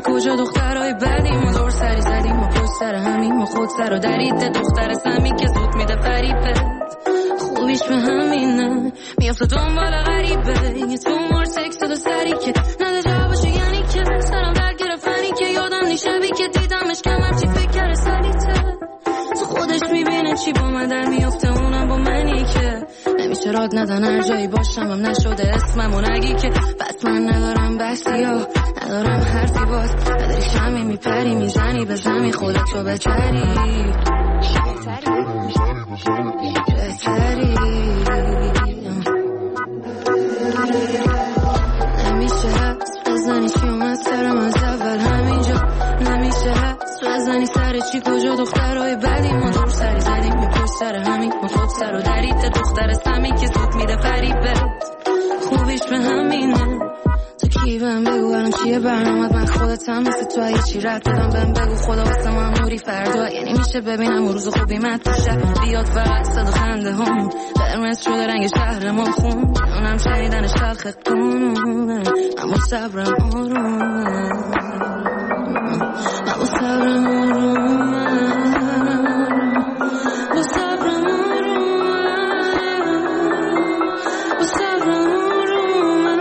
کجا دخترای بدی ما دور سری زدیم ما پشت سر همین ما خود سر و دریده دختر سمی که زود میده فریبه خوبیش به همینه میافته دنبال غریبه یه تو مار سکس دو سری که نده جوابشو یعنی که سرم در گرفتنی که یادم نیشبی که دیدمش کمم چی فکر سریته تو خودش میبینه چی با من در میافته اونم با منی که نمیشه راد ندن هر جایی باشم هم نشده اسممو نگی که بس من ندارم بحثی ها ندارم حرفی باز نداری شمی میپری میزنی به زمین خودتو بچری نمیشه حس بزنی چی اومد سرم از اول همینجا نمیشه حس بزنی سر چی کجا دخترهای بدی ما دور سری زدیم می پشت سر همین ما خود سر و دریده دختر سمی که زود میده فریبه خوبیش به همینه تو کی بهم بگو الان چیه برنامت من خودتم مثل تو یه چی رد دادم بهم بگو خدا واسه من موری فردا یعنی میشه ببینم اون روز خوبی مد بشه بیاد فقط صدا خنده هم قرمز شده رنگ شهر ما خون اونم شنیدنش تلخ قانونه اما صبرم آرومه اما صبرم آرومه با صبرم آرومه با صبرم آرومه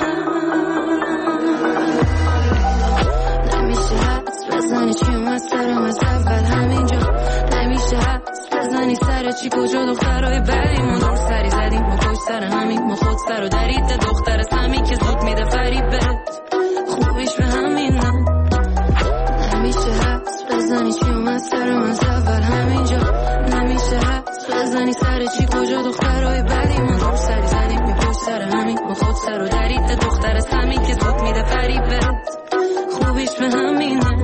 نمیشه حدس بزنی چی اومد سرم از اول همینجا نمیشه حدس بزنی سر چی کجا دخترهای بدی ما دور سری زدیم ما پشت سر همین ما خود سر و دریده دختر سمی که زود میده فریبت خوبیش به همینه نمیشه حدس بزنی چی اومد سرم از اول همینجا نمیشه حدس بزنی سر چی کجا دخترهای بدی ما دور سری زدیم ما پشت سر همین ما خود سر و دریده دختر سمی که زود میده فریبت خوبیش به همینه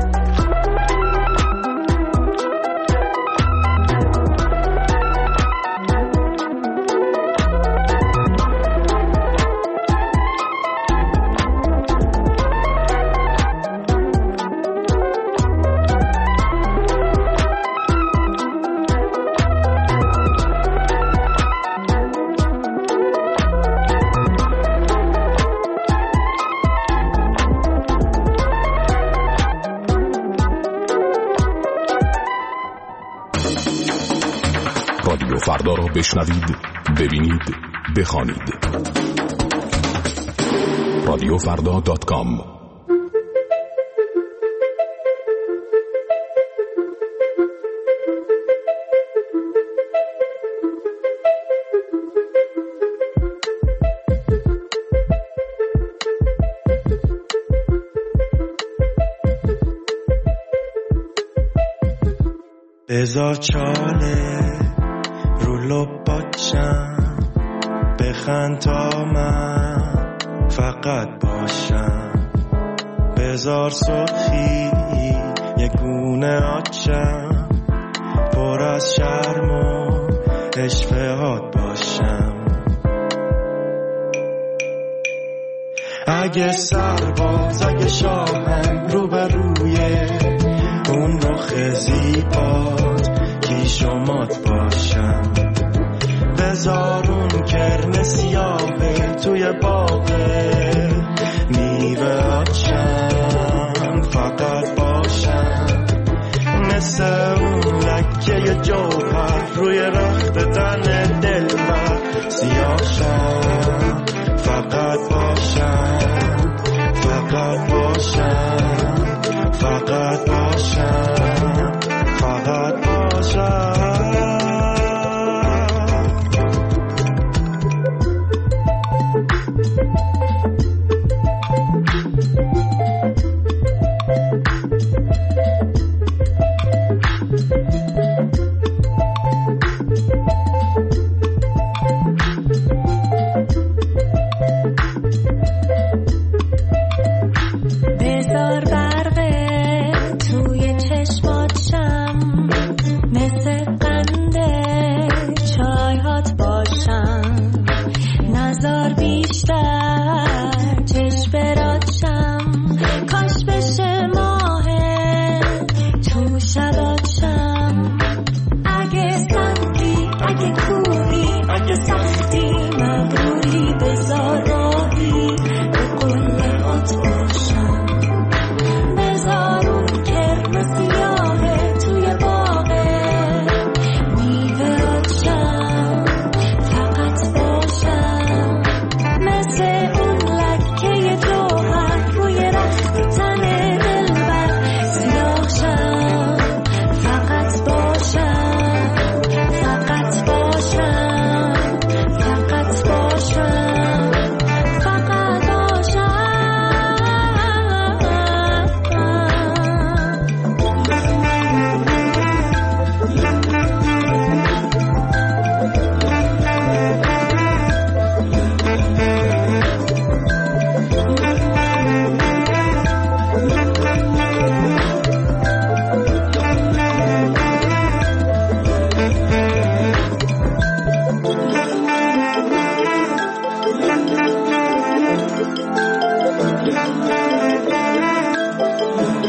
فردا را بشنوید، ببینید، بخوانید. رادیوفردا.com. بذار چاله رو لباتشم بخند تا من فقط باشم بذار سرخی یه گونه آتشم پر از شرم و اشفهات باشم اگه سرباز اگه شاهم رو به روی اون رخ زیبات کیشومات باشم بذار اون کرم سیاهه توی باغه میوه آتشم فقط باشم مثل اون لکه جوهر روی رخت تن دلبر سیاهشم فقط باشم فقط باشم فقط باشم فقط باشم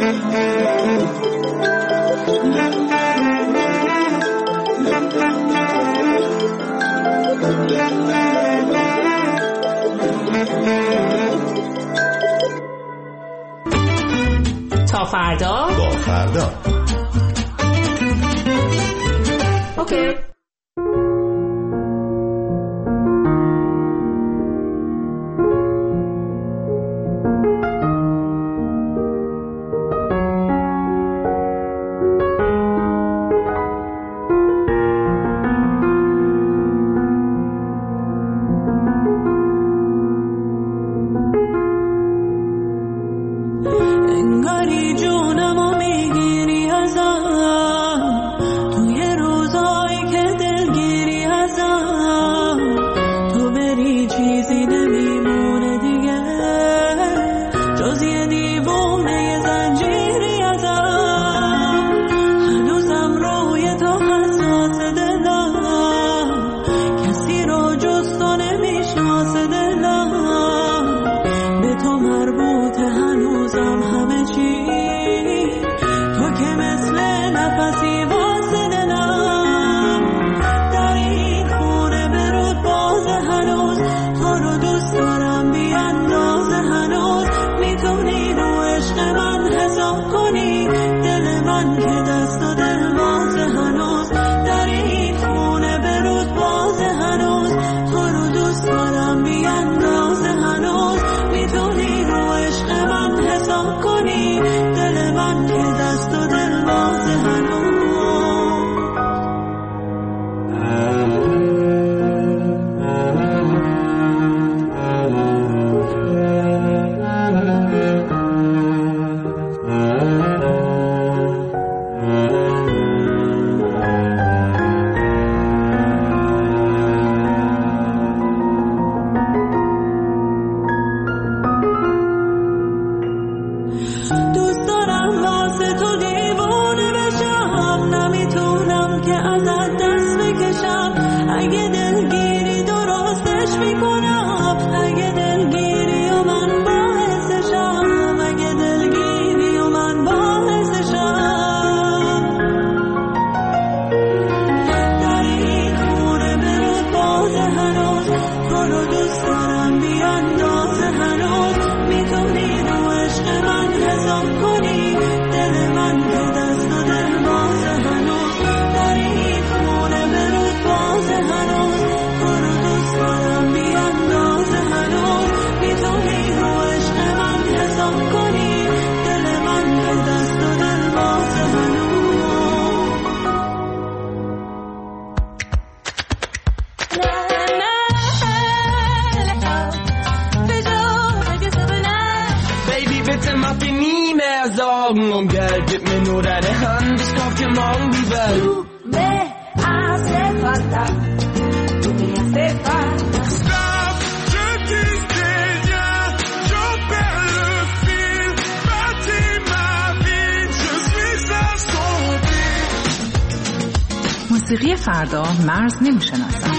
تا فردا با فردا. اوکی. morgen Geld, gib mir nur deine Hand, ich kauf dir morgen die Welt. Du me hace falta, tu me hace falta. Stop, je disais rien, je perds le fil, bâtis ma vie, je suis assombri. موسیقی فردا مرز نمیشناسم.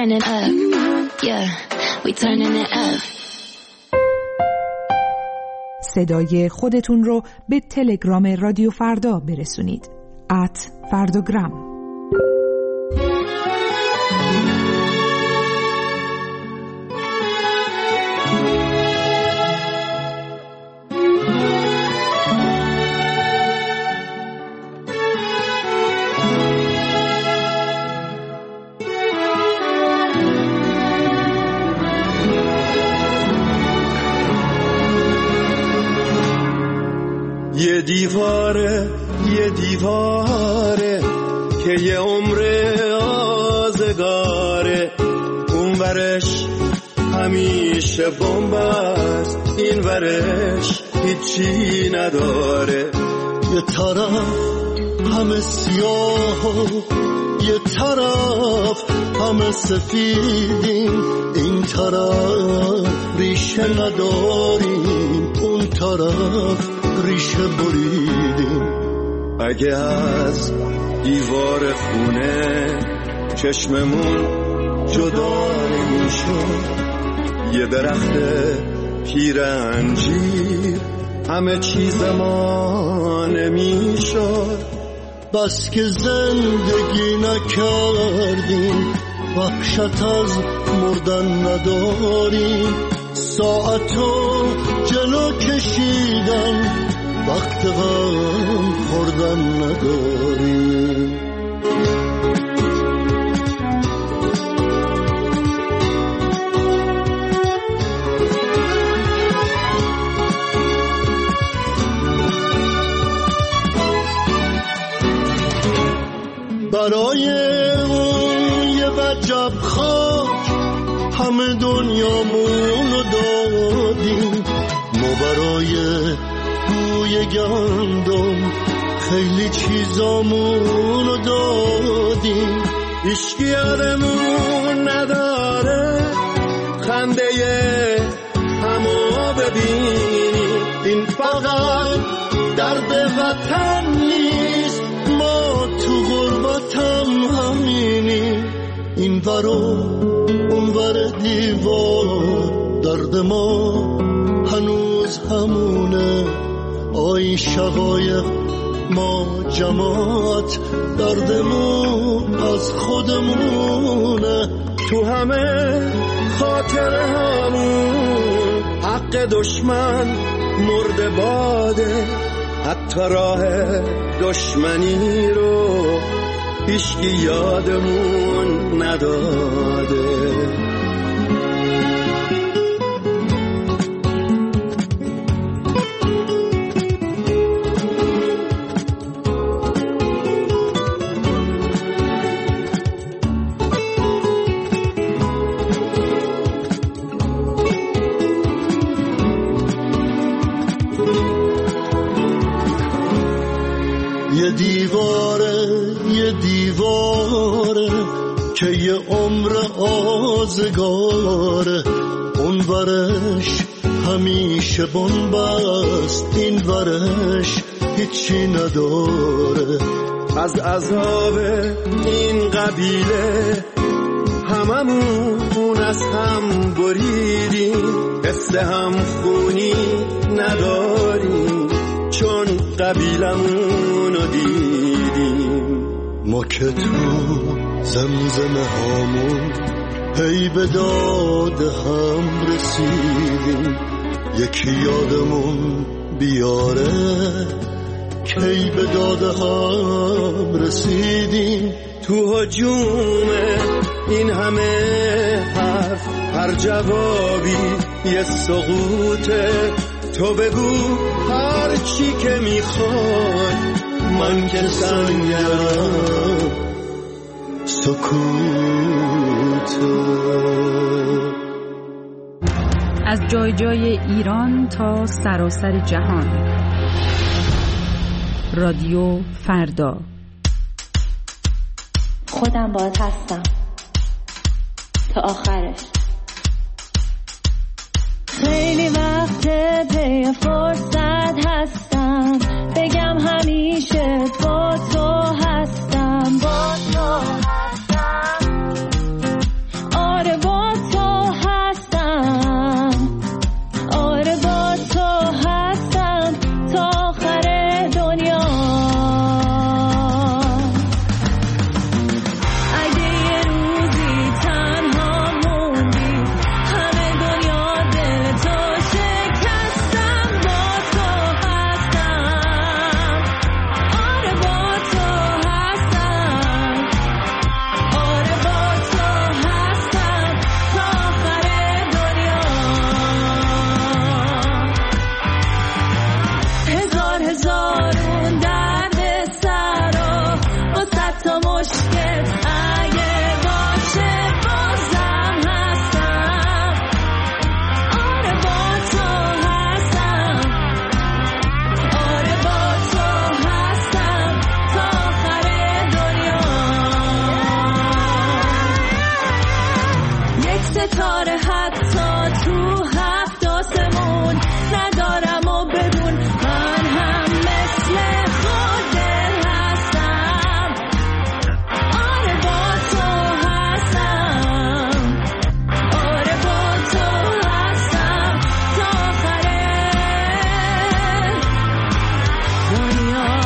turning up. Yeah, we turning it up. صدای خودتون رو به تلگرام رادیو فردا برسونید. @فرداگرام. یه دیواره که یه عمر آزگاره، اون ورش همیشه بمب است، این ورش هیچی نداره. یه طرف همه سیاه و یه طرف همه سفیدیم، این طرف ریشه نداریم، اون طرف ریشه بریدیم. اگه از دیوار خونه چشممون جدا نمیشد، یه درخت پیر انجیر همه چیز ما نمیشد. بس که زندگی نکردیم، وحشت از مردن نداریم، ساعتو جلو کشیدن، وقت غم خوردن نداریم. برای اون یه وجب خاک همه دنیامون رو دادیم، ما برای بوی گندم خیلی چیزامون رو دادیم. هیچکی یادمون نداره خنده همو ببینیم، این فقط درد وطن نیست، ما تو غربتم همینیم. این ور و اون ور دیوار درد ما هنوز همونه، آی شقایق ما جماعت دردمون از خودمونه. تو همه خاطره همون حق دشمن مرده باده، حتی راه دشمنی رو هیچکی یادمون نداده. یه دیواره که یه عمر آزگاره، اون ورش همیشه بمب است، این ورش هیچی نداره. از عذاب این قبیله هممون از هم بریدیم، حس هم خونی نداریم چون قبیلمون رو دیدیم. ما که تو زمزمه هامون هی به داد هم رسیدیم، یکی یادمون بیاره کی به داد هم رسیدیم. تو هجوم این همه حرف هر جوابی یه سقوطه، تو بگو هر چی که میخوای، من که سنگرم سکوته. از جای جای ایران تا سراسر جهان، رادیو فردا. خودم باهات هستم تا آخرش. خیلی وقت پی فرصت هستم، بگم همیشه با تو هستم، با تو هستم. ستاره حتی تو هفت آسمون ندارم و بدون من هم مثل خود هستم. آره با تو هستم، آره با تو هستم تا آخر دنیا.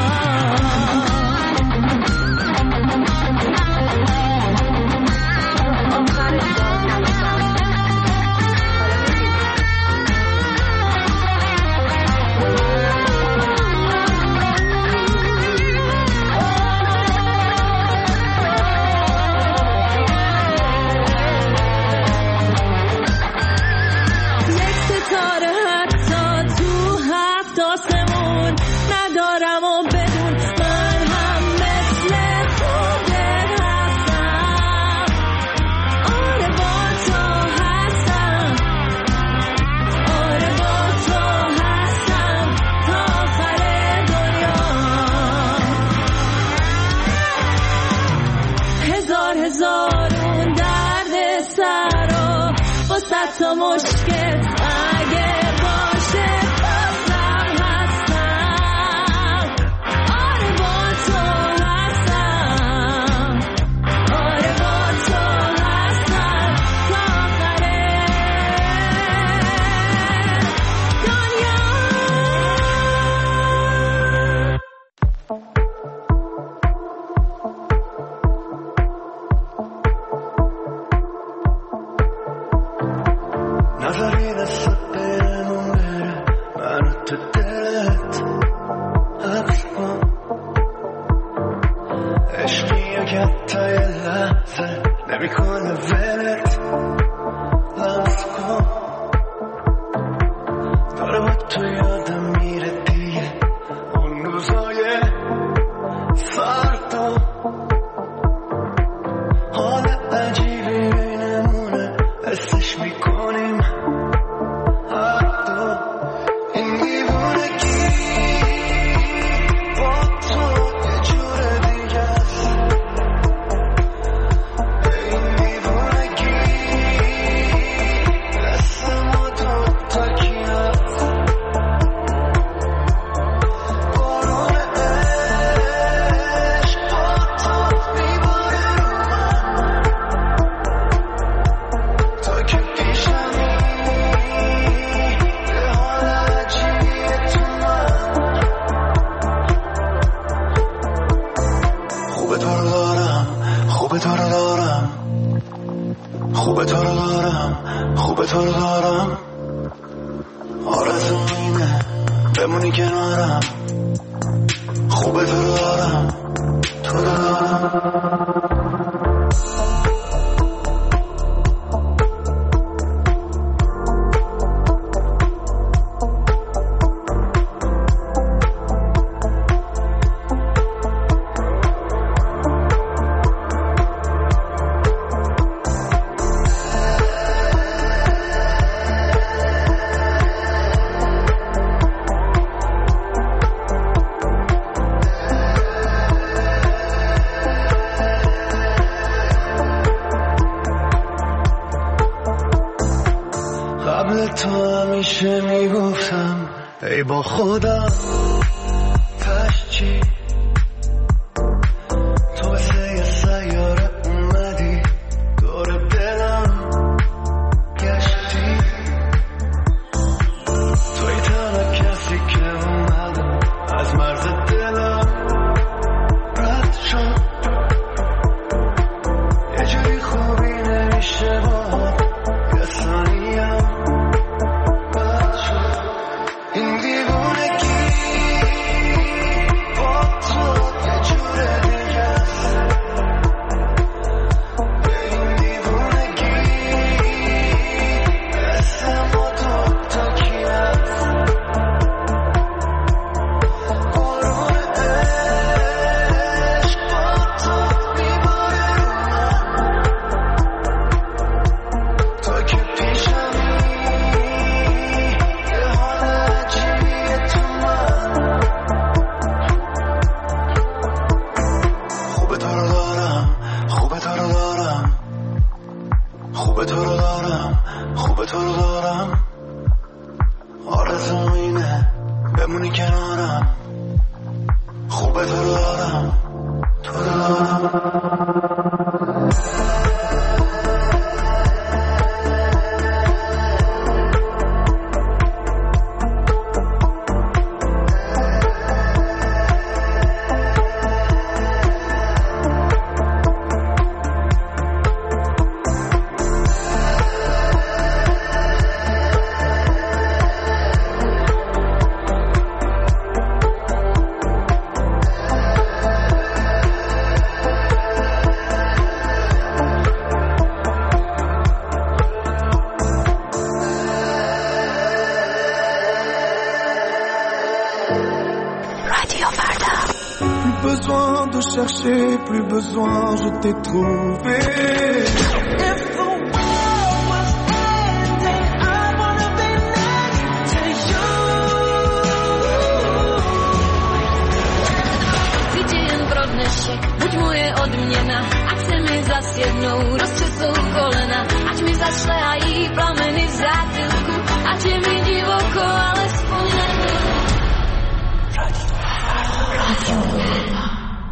هزارون درد سر و با صد تا مشکل اگه باشه بازم هستم. آره با تو هستم، آره با تو هستم تا آخر دنیا. نظری دست بهمون بره منو تو دلت حبس کن. عشقیه که حتی یه لحظه نمیکنه ولت لمس کن. داره با تو یادم میره دیگه اون روزای فردا. حال عجیبی بینمونه حسش میکنیم حتی این دیوونگی با تو یه جور دیگه است. این دیوونگی دست ما تو تکی هست. بارون عشق با تو میباره رو من تو که پیشمی. یه حال عجیبیه تو من. خوبه تو رو دارم، خوبه تو رو دارم، خوبه تو رو دارم، خوبه تو رو دارم. آرزوم اینه بمونی کنارم. خوبه تو رو دارم، تو رو دارم. قبل تو همیشه میگفتم ای با خودم تش چی. تو مثل یه سیاره اومدی دور دلم گشتی. توی تنها کسی که اومدم از مرز دلم رد شد. یه جوری خوبی نمیشه باهات یه ثانیم بد شد. این دیوونگی دارم خوبه تو رو دارم آرزوم اینه بمونی کنارم خوبه تو رو دارم تو رو دارم Plus besoin, je t'ai trouvé. If the world was ending, I wanna be next to you. Widziałem brodny siek, buď moje odměna, ať se mi zas jednou rozčesou kolena, ať mi zašlehají plameny v zátylku, ať je mi divoko, alespoň nebyl. Radio.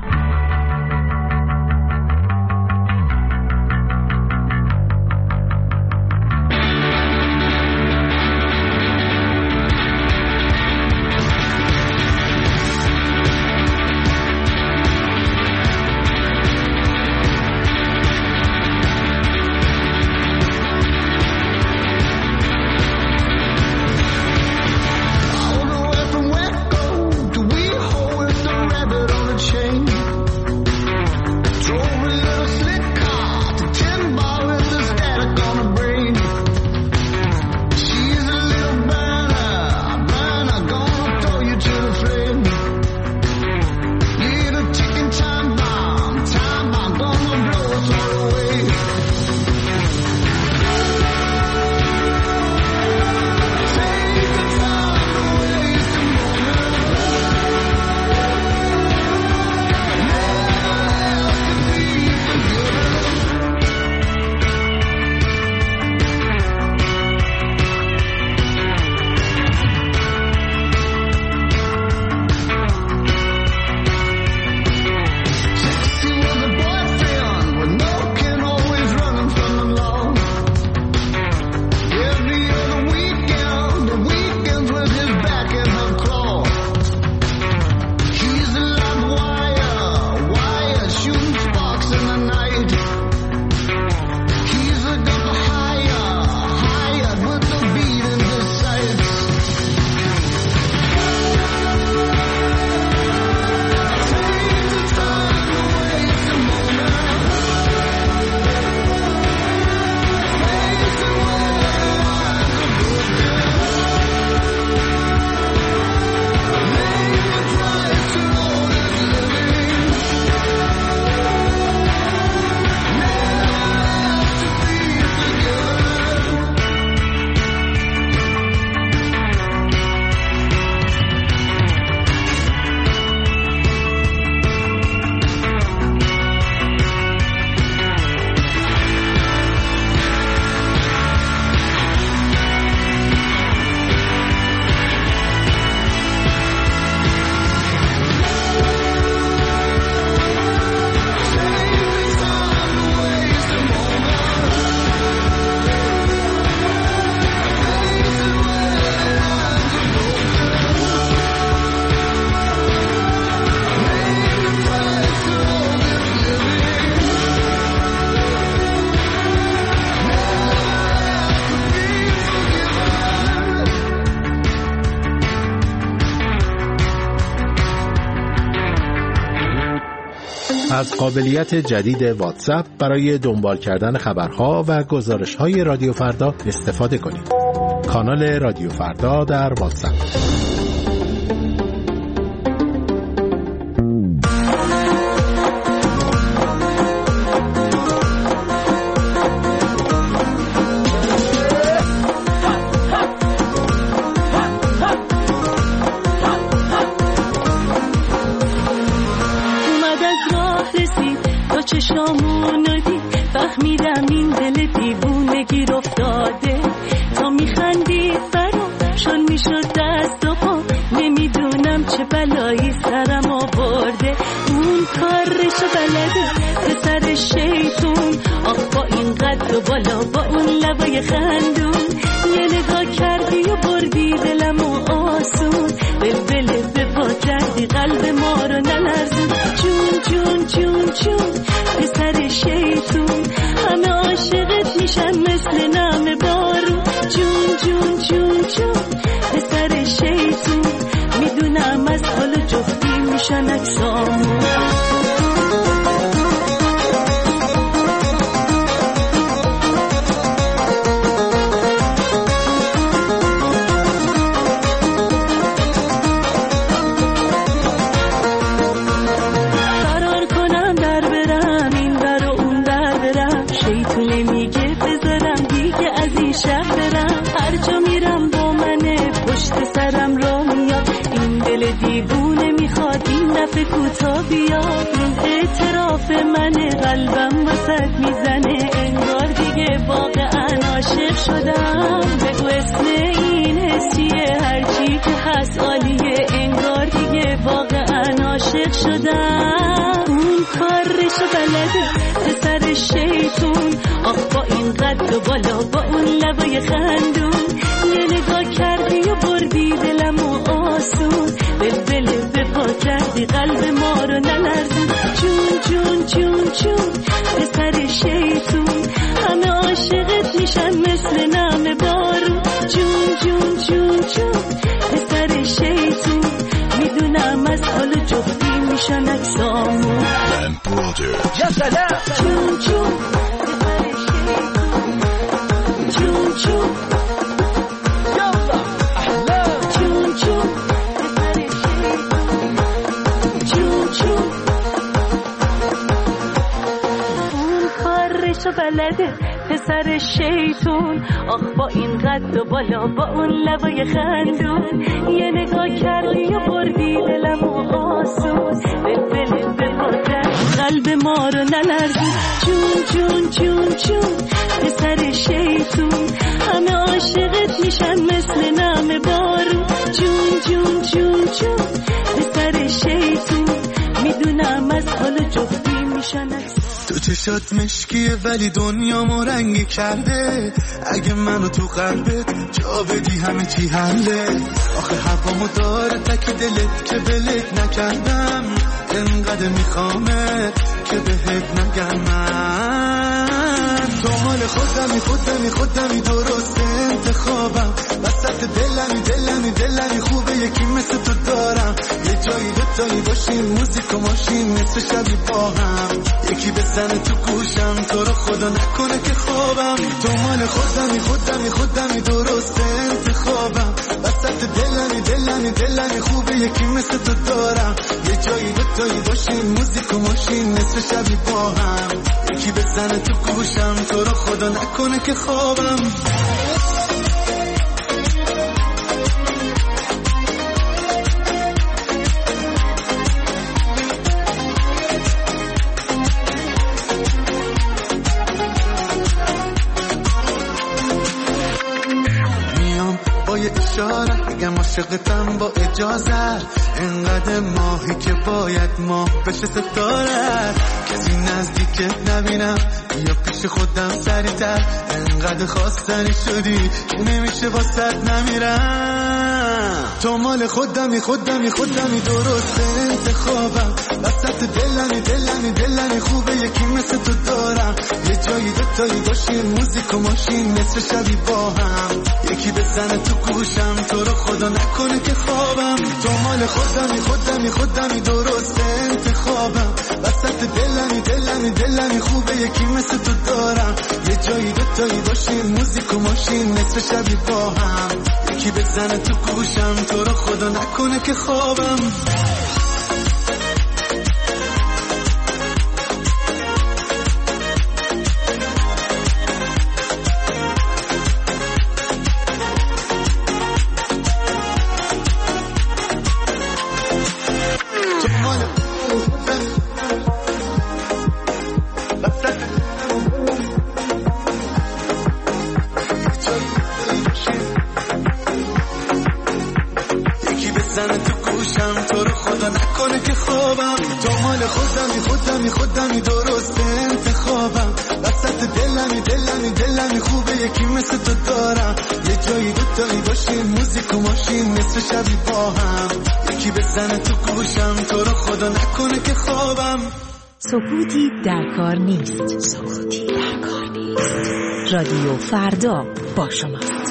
از قابلیت جدید واتساپ برای دنبال کردن خبرها و گزارش‌های رادیو فردا استفاده کنید. کانال رادیو فردا در واتساپ. چشامونو دید فهمیدم این دل دیوونگی رو افتاده تا میخندی فرامشون میشد دست و پا نمیدونم چه بلایی سرم آورده اون کارشو بلده پسر شیطون آخ با این قد و بالا با اون لبای خندون یه نگاه کردی و بردی دلم و آسون بلبله به پا کردی قلب ما رو نلرزون جون جون جون جون پسر شیطون همه عاشقت میشن مثل نم بارون جون جون جون جون پسر شیطون میدونم از حال جفتی میشن اکسامون کوتا بیاد این اعتراف منه قلبم وسط میزنه انگار دیگه واقعا عاشق شدم بگو اسم این حسیه هرچی که هست عالیه انگار دیگه واقعا عاشق شدم اون کارشو بلده پسر شیطون آخ با این قد و بالا با اون لبای خندون یه نگاه کردی و بردی دلم و آسون بلبله به پا کردی قلب ما رو نلرزون جون جون جون جون پسر شیطون همه عاشقت میشن مثل نم بارون جون جون جون جون پسر شیطون میدونم از حال جفتی میشن اکسامون یا سلام جون جون پسر شیطون جون جون بلده پسر شیطون آخ با این قد و بالا با اون لبای خندون یه نگاه کردی و بردی دلم و آسون بلبله به پا قلب ما رو نلرزون جون جون جون جون پسر شیطون همه عاشقت میشن مثل نم بارون جون جون جون جون پسر شیطون میدونم از حال جفتی میشن تو چشات مشکیه ولی دنیا ما رنگی کرده اگه منو تو قلبت جا بدی همه چی حله آخه هوامو داره تک دلت که بلت نکردم انقدر میخوامت که بهت نگم من تو مال خودمی درست انتخابم وسط دلمی خوبه یکی مثل تو دارم یه جایی دوتایی باشیم موزیک و ماشین مثل شبی با هم یکی بزنه تو گوشم تو رو خدا نکنه که خوابم تو مال خودمی درست انتخابم وسط دلمی خوبه یکی مثل تو دارم یه جایی دوتایی باشیم موزیک و ماشین مثل شبی با هم یکی بزنه تو گوشم تو رو خدا نکنه که خوابم بگم عاشقتم با اجازت انقدر ماهی که باید ماه بشه ستاره کسی نزدیکت نبینم یا پیش خودم سریعتر انقدر خواستنی شدی که نمیشه واسط نمیرم تو مال خودمی درست انتخابم وسط دلمی خوبه یکی مثل تو دارم یه جایی دوتایی باشیم موزیک و ماشین مثل شبی با هم یکی بزنه تو گوشم تو رو خدا نکنه که خوابم تو مال خودمی درست انتخابم وسط دلمی خوبه یکی مثل تو دارم یه جایی دوتایی باشیم موزیک و ماشین مثل شبی با هم یکی بزنه تو گوشم تو رو خدا نکنه که خوابم بزنه تو گوشم تو رو خدا نکنه که خوابم تو مال خودمی درست انتخابم وسط دلمی خوبه یکی مثل تو دارم یه جایی دوتایی باشیم موزیک و ماشین نصف شبی با هم یکی بزنه تو گوشم تو رو خدا نکنه که خوابم سکوتی در کار نیست. رادیو فردا با شماست.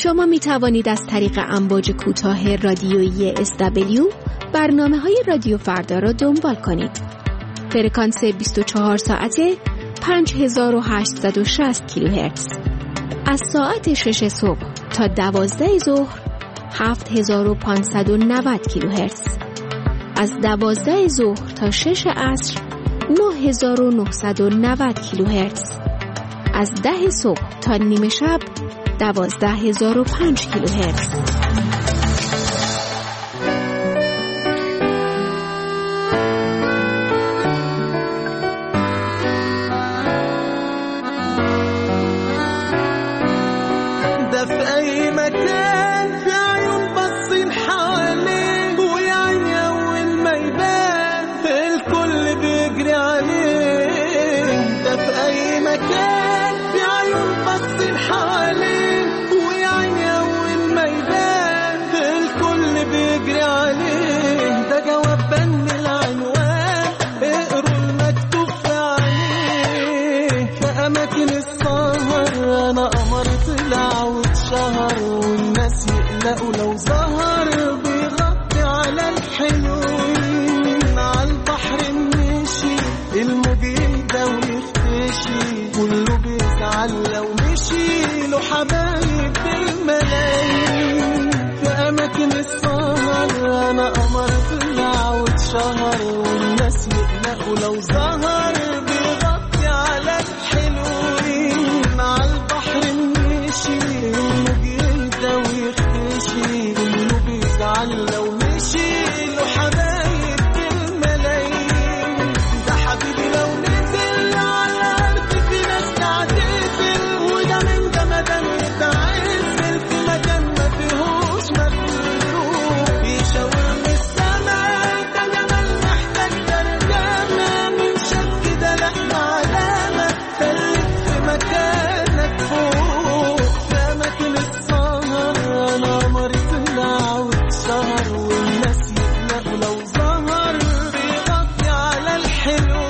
شما می توانید از طریق امواج کوتاه رادیویی SW برنامه‌های رادیو فردا را دنبال کنید. فرکانس 24 ساعته 5860 کیلوهرتز. از ساعت 6 صبح تا 12 ظهر 7590 کیلوهرتز. از 12 ظهر تا 6 عصر 9990 کیلوهرتز. از 10 صبح تا نیم شب 12005 کیلوهرتز. دفعي مكان في عيون باصين حواليه ويا عيني اول ما يبان الكل بيجري عليه. دفعي مكان في عيون باصين حواليه ويا عيني اول ما يبان الكل بيجري عليه. ده جواب بن العنوان اقروا المكتوب في عليه. في اماكن السهر انا قمر طلع واتشهر والناس يقلقوا لو ظهر. بيغطي على الحلوين على البحر مشي الموج يهدى ويختشي. كله بيزعل لو مشي له حبايب بالملايين. في اماكن السهر انا قمر طلع واتشهر والناس يقلقوا لو ظهر. بيغطي على الحلوين على البحر مشي الموج يهدى ويختشي. كله بيزعل لو مشي له حبايب بالملايين. ده حبيبي لو نزل على الارض في ناس تعتزل وده من جمدان يتعزل في مكان ما فيهوش مخلوق. يشاور من السماء ده جمال محتاج ترجمة من شك ده لا علامة. خليك في مكانك فوق. في أماكن السهر أنا قمر طلع واتشهر والناس يقلقوا لو ظهر. بيغطي على الحلوين.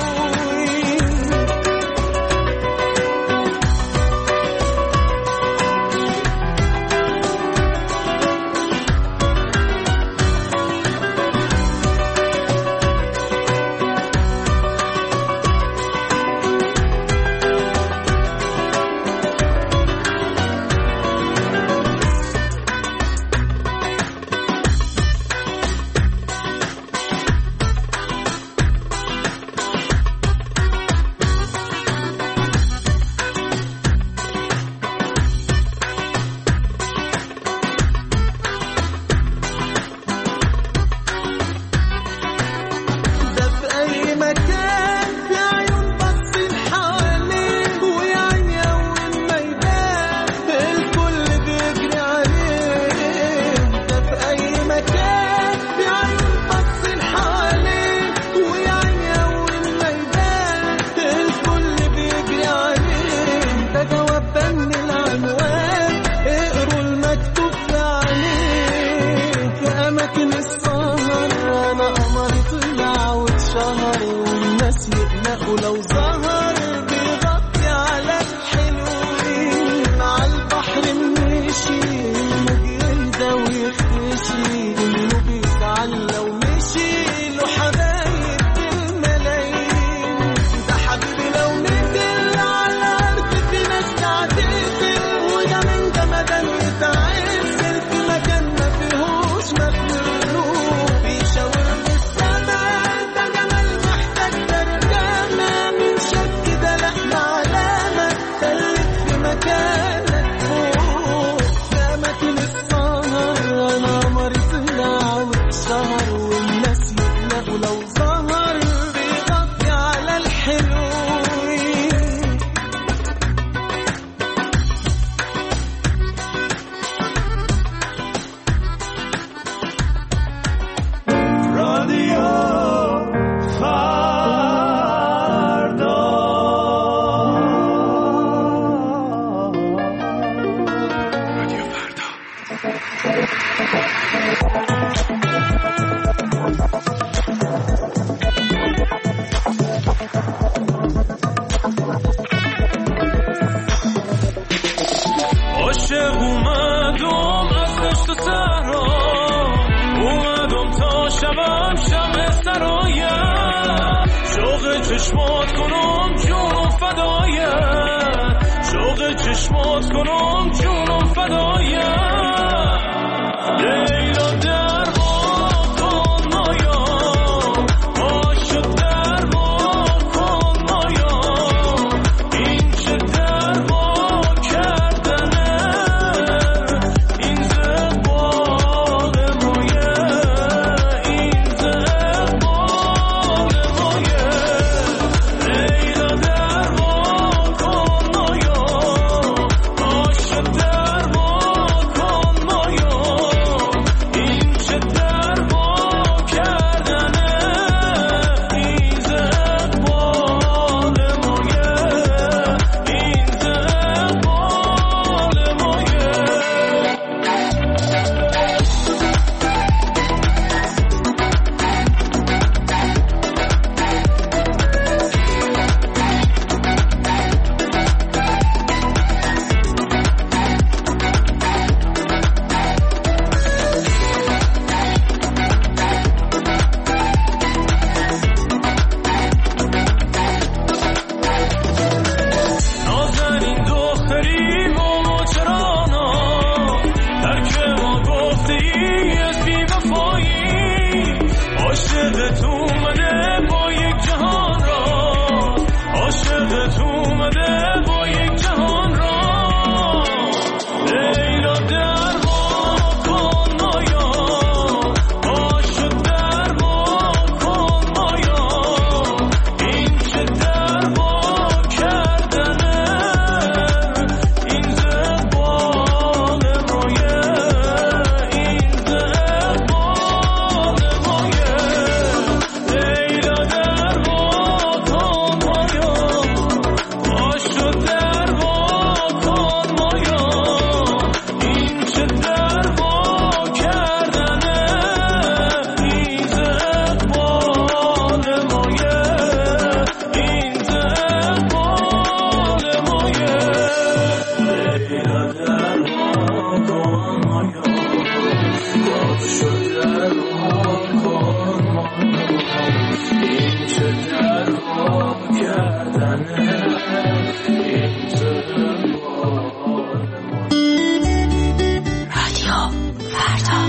ده في أي مكان في عيون باصين حواليه ويا عيني أول ما يبان الكل بيجري عليه. ده في أي مكان في عيون باصين حواليه ويا عيني أول ما يبان الكل بيجري عليه. ده جواب بن العنوان اقروا المكتوب في عليه. في أماكن السهر أنا قمر طلع واتشهر والناس يقلقوا لو ظهر. بيغطي على الحلوين على البحر مشي الموج يهدى ويختشي. كله بيزعل لو مشي له حبايب بالملايين. ده حبيبي لو نزل على الأرض في ناس تعتزل وده من جمدان يتعزل في مكان ما فيهوش مخلوق. بيشاور من السماء ده جمال محتاج ترجمة من شك ده لا علامة. خليك في مكانك فوق. في أماكن السهر أنا قمر طلع واتشهر والناس يقلقوا لو ظهر. بيغطي على الحلوين. رادیو فردا. رادیو فردا. عاشق اومد اومدم از دشت و صحرا، اومدم تا شبم شب سرایم، شوق چشمات کنم جونم فدایم، شوق چشمات کنم جونم فدایم. لیلا در وا کن مایا، پاشو در وا کن مایا، این چه در وا کردنه، این زقبال مایه، این زقبال مایه. لیلا در وا کن مایا، پاشو در وا کن مایا، این چه در وا کردنه، این زقبال مایه، این زقبال مایه. نازنین دختری با ماجرانا، ترک ما گفته ای از بی وفایی، عاشقت اومده با یک جهان را، عاشقت اومده با یک جهان را. لیلا در وا کن مایا، پاشو در وا کن مایا، این چه در وا کردنه، این زقبال مایه، این زقبال مایه. لیلا در وا کن مایا، پاشو در وا کن مایا، این چه در وا کردنه، این زقبال مایه، این زقبال مایه. لیلا در وا کن مایا، پاشو در وا کن مایا، این چه در وا کردنه، این زقبال رادیو فردا.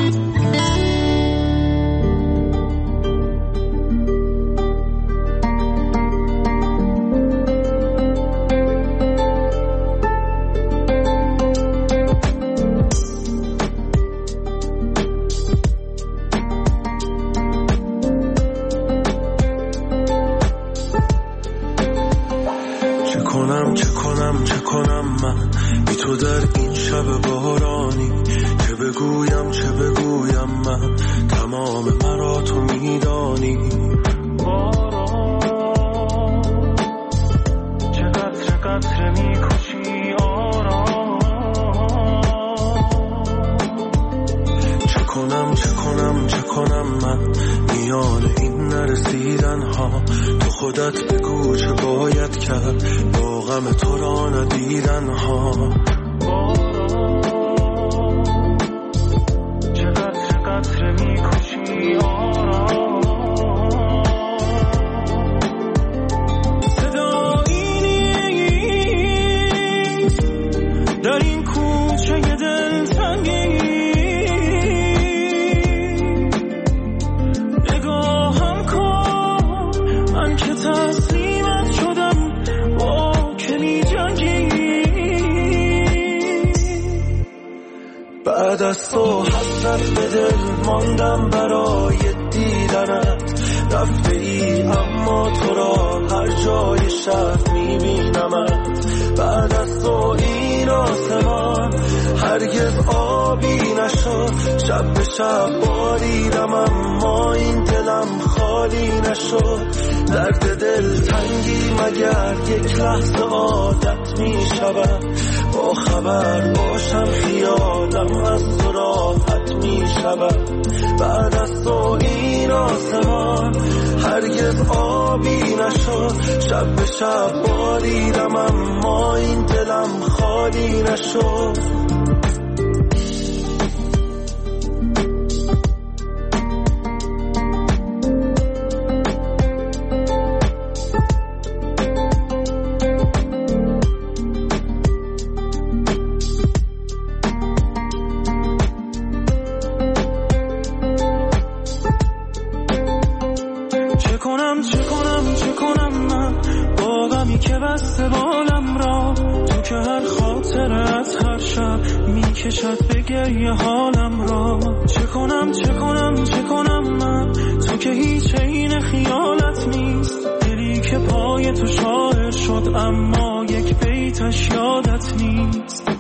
چه کنم من بی تو در این شب بارانی، چه بگویم من تمام مرا تو میدانی. باران چه قطره میکشی آرام، چه کنم من میان این نرسیدن ها، تو خودت بگو چه باید کرد با غم تو را ندیدن ها. چه قطره میکشی آرام، صدایی نیست در این کوچه دلتنگی، نگاهم کن من که تسلیمت شدم، با که می جنگی. بعد از تو حسرت به دل ماندم برای دیدنت، رفته ای اما تو را هر جای شهر می بینمت. بعد از تو این آسمان هرگز آبی نشد، شب به شب باریدم اما این دلم خالی نشد. درد دل تنگی مگر یک لحظه عادت می شود، با خبر باشم خیالم از تو راحت می شود. بعد از تو این آسمان هرگز آبی نشد، شب به شب باریدم اما این دلم خالی نشد. خاطرت هر شب میکشد به گریه حالم را. چه کنم من، تو که هیچ عین خیالت نیست. دلی که پای تو شاعر شد اما یک بیتش یادت نیست.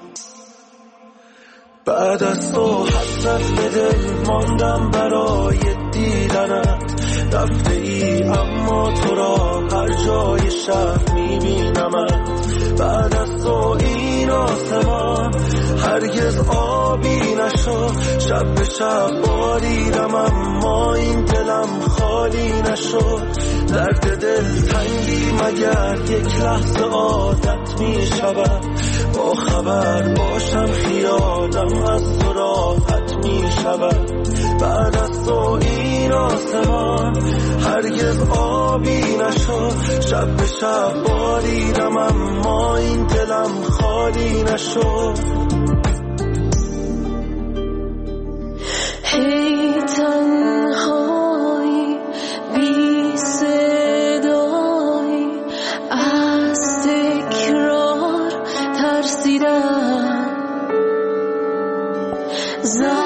بعد از تو حسرت به دل ماندم برای دیدنت. رفته ای اما تو را هر جای شهر میبینمت. بعد از تو این آسمان هرگز آبی نشد. شب به شب باریدم اما این دلم خالی نشد. درد دل تنگی مگر یک لحظه عادت می شود. با خبر باشم خیالم از تو راحت می شود. بعد از تو این آسمان هرگز آبی نشد. شب به شب باریدم اما این دلم خالی نشد. هی تنهایی بی صدایی از تکرار ترسیدم.